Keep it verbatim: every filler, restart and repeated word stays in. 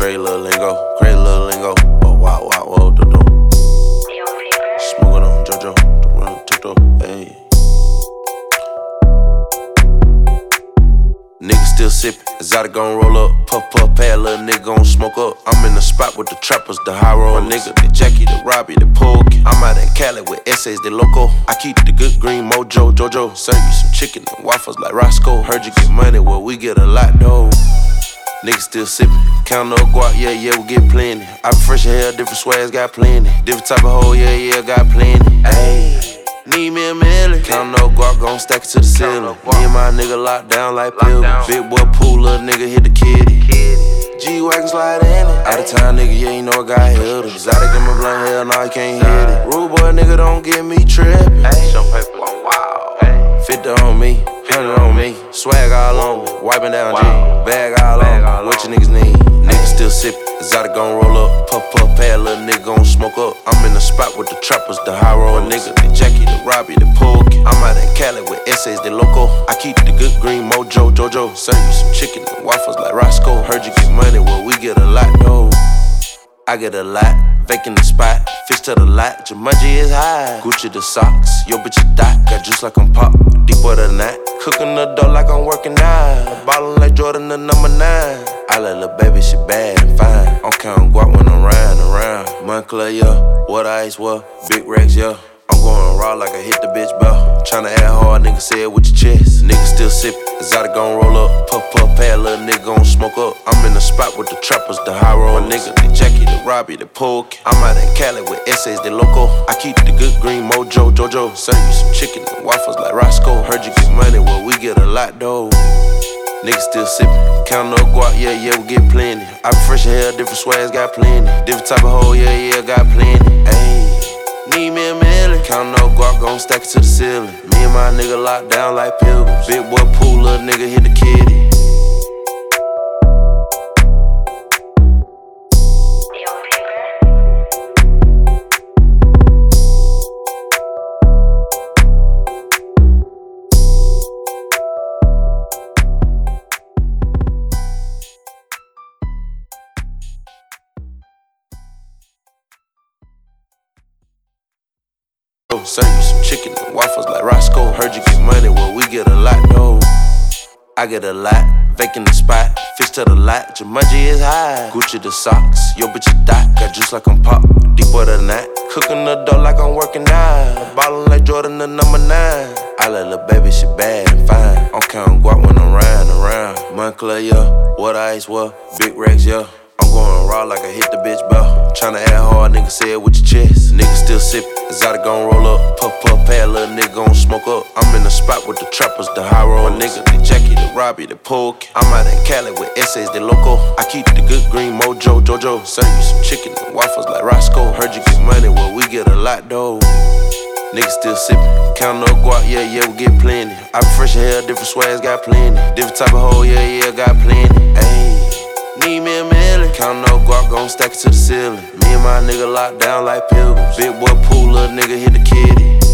Crazy little lingo, crazy little lingo. Oh, wow, wow, whoa, do do. Smoking on JoJo, do run, do do, hey. Niggas still sippin', exotic gon' roll up, puff puff pad, little nigga gon' smoke up. I'm in the spot with the trappers, the high roll nigga, the Jackie, the Robbie, the Polk. I'm out in Cali with essays, the loco. I keep the good green mojo, JoJo. Serve you some chicken and waffles like Roscoe. Heard you get money, well we get a lot though. Niggas still sippin', count no guap, yeah, yeah, we get plenty. I be fresh as hell, different swags, got plenty. Different type of hoe, yeah, yeah, got plenty. Ayy, need me a million. Count no guap, gon' stack it to the ceiling. Me and my nigga locked down like pilgrims. Big boy pool, little nigga hit the kitty. G-Wagon slide in it. Out of town nigga, yeah, you know I got held. Exotic in my blunt, hell, no, I can't hit it. Rude boy nigga, don't get me trippin'. Show paper, wow. fifty on me, one hundred on me. Swag all on me, wiping down G. Bag all on me, what you niggas need? Niggas still sippin', exotic gon' roll up. Puff puff pad, little nigga gon' smoke up. I'm in the spot with the trappers, the high roll nigga, the Jackie, the Robbie, the Polk. I'm out in Cali with essays, the loco. I keep the good green mojo, JoJo. Serve you some chicken and waffles like Roscoe. Heard you get money, well we get a lot though. I get a lot, vacant the spot, fish to the lot, Jumanji is high. Gucci the socks, yo bitch a dot, got juice like I'm pop, deeper than that. Cooking the dough like I'm working out, ballin' like Jordan the number nine. I let little baby, she bad and fine. I'm counting guap when I'm riding around. Moncler, yeah, what ice, what? Big racks, yeah. I'm going raw like I hit the bitch bell. Tryna act hard, nigga, say it with your chest. Nigga still sippin', exotic gon' roll up. Puff puff pad, little nigga gon' smoke up. I'm in the spot with the trappers, the high roll nigga, the Jackie, the Robbie, the Polk. I'm out in Cali with essays, the loco. I keep the good green mojo, JoJo. Serve you some chicken and waffles like Roscoe. Heard you get money, well we get a lot though. Niggas still sippin', count no guap, yeah, yeah, we get plenty. I be fresh as hell, different swags, got plenty. Different type of hoe, yeah, yeah, got plenty. Ayy, need me a million. Count no guap, gon' stack it to the ceiling. Me and my nigga locked down like pilgrims. Big boy pool, little nigga hit the kitty. Serve you some chicken and waffles like Roscoe. Heard you get money, well we get a lot though. I get a lot, vacant the spot, fish to the lot, Jumanji is high. Gucci the socks, yo bitch a dot, got juice like I'm pop, deeper than that. Cooking the dough like I'm working out, ballin' like Jordan the number nine. I let little baby, she bad and fine. I'm counting guap when I'm riding around. Moncler, yeah, what ice, what? Big racks, yeah. I'm going raw like I hit the bitch bell. Tryna act hard, nigga, say it with your chest. Nigga still sippin', exotic gon' roll up. Puff puff pad, little nigga gon' smoke up. I'm in the spot with the trappers, the high roll nigga, the Jackie, the Robbie, the Polk. I'm out in Cali with essays, the loco. I keep the good green mojo, JoJo. Serve you some chicken and waffles like Roscoe. Heard you get money, well we get a lot though. Niggas still sippin', count no guap, yeah, yeah, we get plenty. I be fresh as hell, different swags, got plenty. Different type of hoe, yeah, yeah, got plenty. Ayy, need me a million. Count no guap, gon' stack it to the ceiling. Me and my nigga locked down like pilgrims. Big boy pool, little nigga hit the kitty.